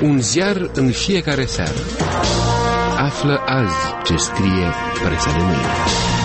Un ziar în fiecare seară. Află azi ce scrie presa de mâine.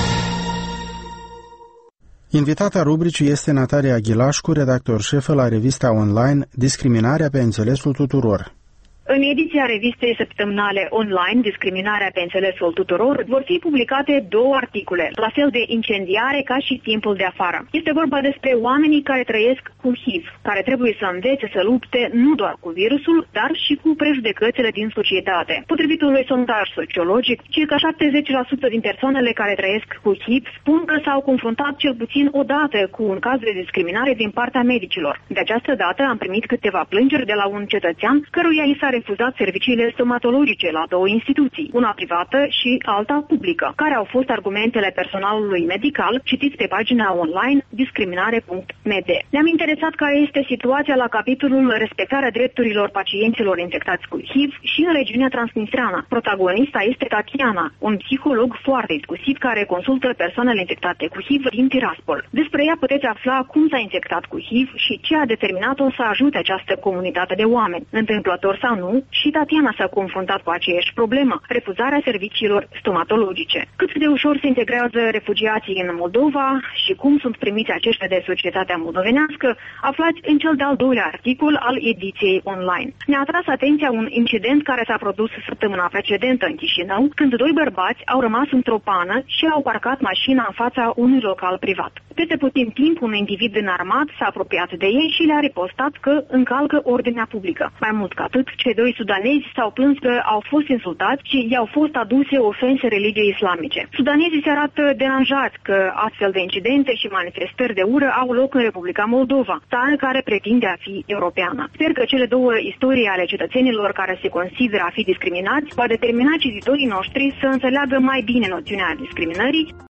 Invitata rubricii este Natalia Ghilașcu, redactor șefă la revista online Discriminarea pe înțelesul tuturor. În ediția revistei săptămânale online, Discriminarea pe înțelesul tuturor, vor fi publicate 2 articole, la fel de incendiare ca și Timpul de afară. Este vorba despre oamenii care trăiesc cu HIV, care trebuie să învețe să lupte nu doar cu virusul, dar și cu prejudecățile din societate. Potrivit unui sondaj sociologic, circa 70% din persoanele care trăiesc cu HIV spun că s-au confruntat cel puțin o dată cu un caz de discriminare din partea medicilor. De această dată am primit câteva plângeri de la un cetățean căruia i s-a refuzat serviciile stomatologice la 2 instituții, una privată și alta publică. Care au fost argumentele personalului medical? Citiți pe pagina online discriminare.md. Ne-am interesat care este situația la capitolul respectarea drepturilor pacienților infectați cu HIV și în regiunea Transnistreana. Protagonista este Tatiana, un psiholog foarte discusiv care consultă persoanele infectate cu HIV din Tiraspol. Despre ea puteți afla cum s-a infectat cu HIV și ce a determinat-o să ajute această comunitate de oameni. Întâmplător sau nu, și Tatiana s-a confruntat cu aceeași problemă, refuzarea serviciilor stomatologice. Cât de ușor se integrează refugiații în Moldova și cum sunt primiți aceștia de societatea moldovenească, aflați în cel de-al 2-lea articol al ediției online. Ne-a atras atenția un incident care s-a produs săptămâna precedentă în Chișinău, când 2 bărbați au rămas într-o pană și au parcat mașina în fața unui local privat. Peste puțin timp, un individ înarmat s-a apropiat de ei și le-a ripostat că încalcă ordinea publică. Mai mult ca atât, cei 2 sudanezi s-au plâns că au fost insultați și i-au fost aduse ofense religiei islamice. Sudanezii se arată deranjați că astfel de incidente și manifestări de ură au loc în Republica Moldova, țară care pretinde a fi europeană. Sper că cele 2 istorii ale cetățenilor care se consideră a fi discriminați va determina cititorii noștri să înțeleagă mai bine noțiunea discriminării